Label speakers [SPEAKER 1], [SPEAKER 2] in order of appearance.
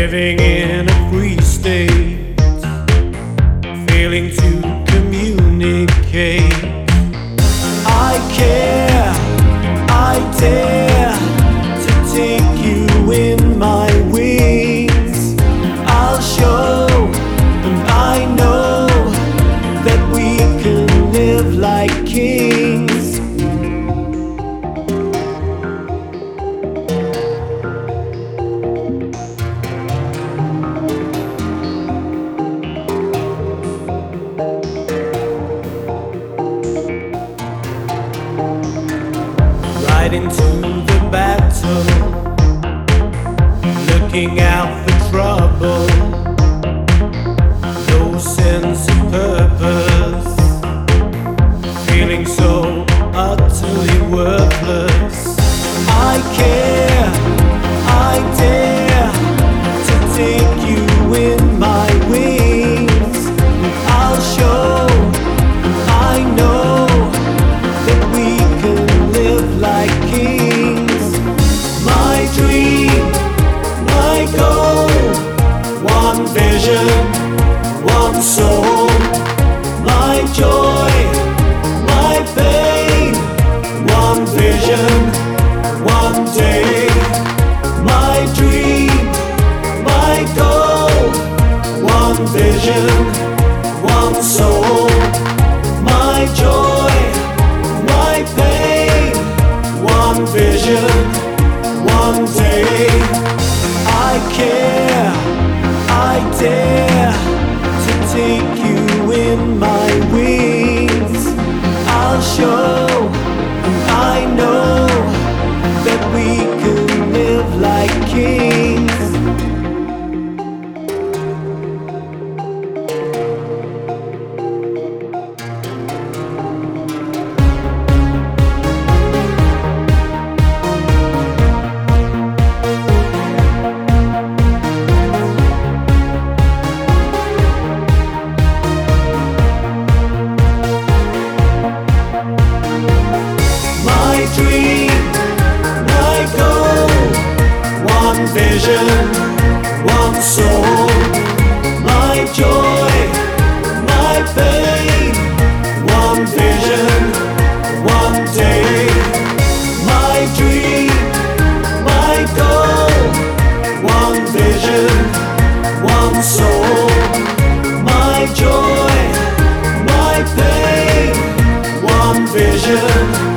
[SPEAKER 1] living in a free state, failing to communicate. I care, I dare to take you in my wings. I'll show, and I know that we can live like kings. Right into the battle, looking out for trouble. No sense of purpose, feeling so utterly worthless. I care, I dare to take you in my wings. I'll show, I know that we can live like kings. My dream, my goal, one vision, one soul. My joy, my pain, one vision, one day. My dream, my goal, one vision, one soul. My joy, my pain, one vision, one day. I care, I dare to take you in my wings. I'll show, I know that we can live like kings. My dream, my goal, one vision, one soul. My joy, my pain, one vision, one day. My dream, my goal, one vision, one soul. My joy, my pain, one vision,